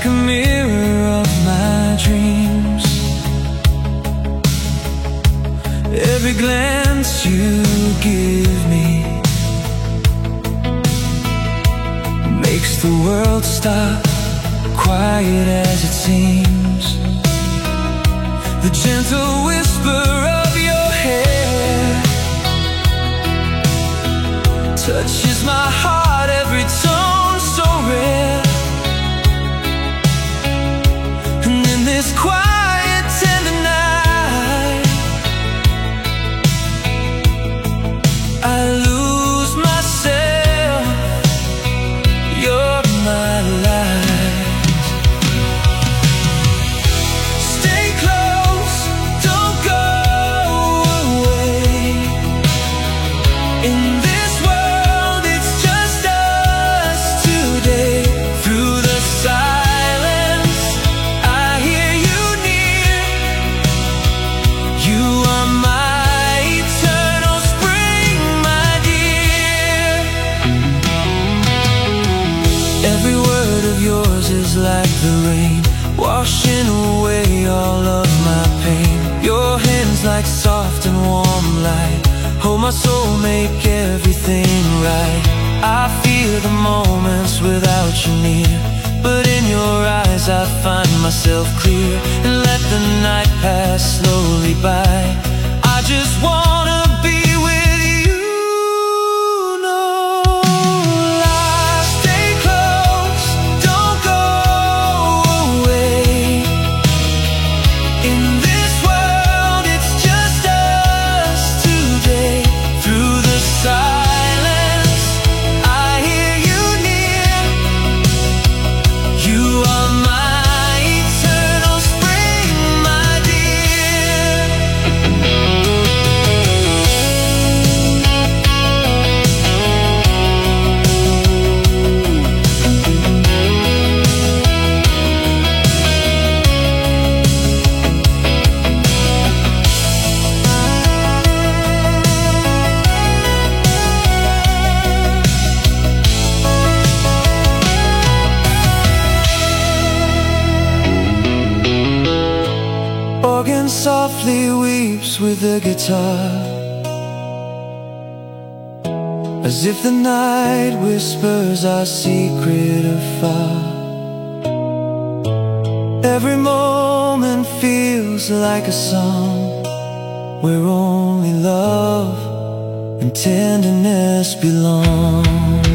like a mirror of my dreams. Every glance you give me makes the world stop, quiet as it seems. The gentle whisper of your hair touches my heart, every tone so rare. And in this quiet, tender night, I lose myself. You're my light. Stay close, don't go away. In this world, it's just us today. Through the silence, I hear you near. You are my eternal spring, my dear. Every word of yours is like the rain, washing away all of my pain. Your hands like soft and warm light, hold my soul, make everything right. I feel the moments without you near, but in your eyes I find myself clear. And let the night pass slowly by, I just wanna be with you. No lie. Stay close, don't go away. In this world, it's just us today. Through the silence, I hear you near. You are my eternal spring, my dear. Organ softly weeps with the guitar, as if the night whispers our secret afar. Every moment feels like a song, where only love and tenderness belong.